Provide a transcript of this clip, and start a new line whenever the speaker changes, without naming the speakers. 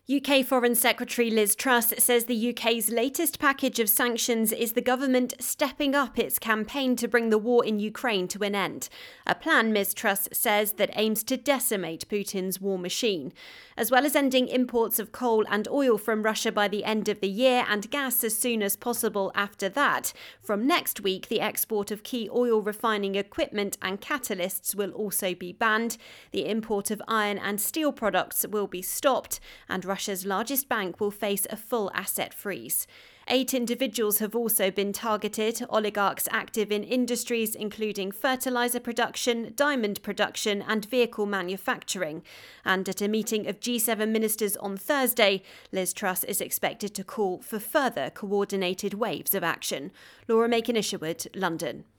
UK Foreign Secretary Liz Truss says the UK's latest package of sanctions is the government stepping up its campaign to bring the war in Ukraine to an end. A plan, Ms Truss says, that aims to decimate Putin's war machine. As well as ending imports of coal and oil from Russia by the end of the year and gas as soon as possible after that, from next week the export of key oil refining equipment and catalysts will also be banned. The import of iron and steel products will be stopped, and Russia's largest bank will face a full asset freeze. 8 individuals have also been targeted, oligarchs active in industries including fertiliser production, diamond production and vehicle manufacturing. And at a meeting of G7 ministers on Thursday, Liz Truss is expected to call for further coordinated waves of action. Laura Macon-Isherwood, London.